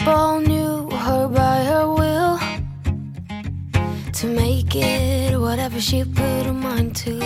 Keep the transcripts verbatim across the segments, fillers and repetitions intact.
People knew her by her will, to make it whatever she put her mind to.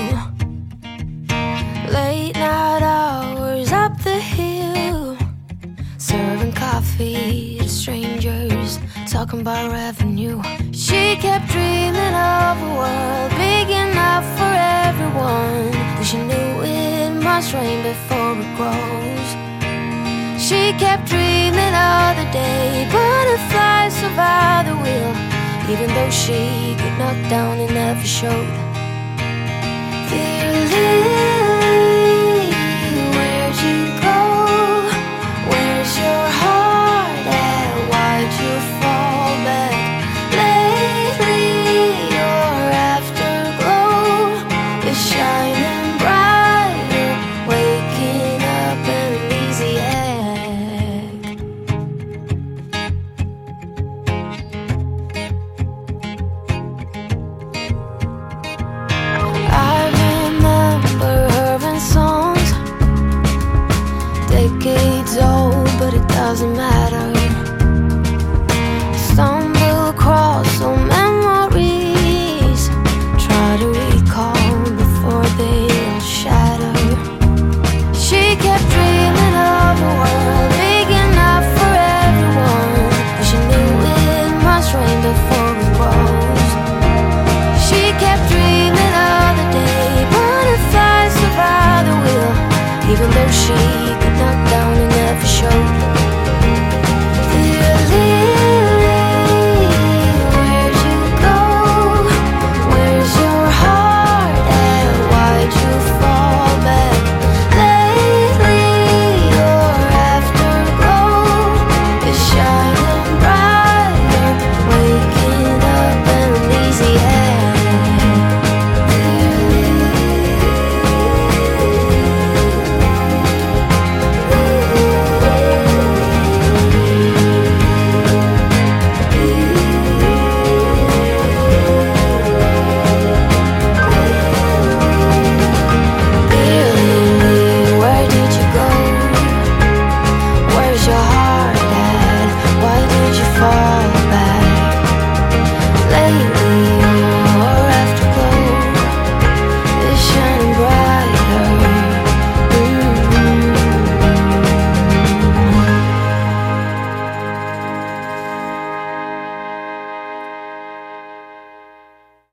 Late night hours up the hill, serving coffee to strangers, talking about revenue. She kept dreaming of a world big enough for everyone, but she knew it must rain before it grows. She kept dreaming of the day butterflies survive the wheel, even though she got knocked down and never showed. Dear Lily, where'd you go? Where's your heart at? Why'd you fall back? Lately your afterglow is shining brighter, waking up an easy egg. I remember her in songs, decades old, but it doesn't matter.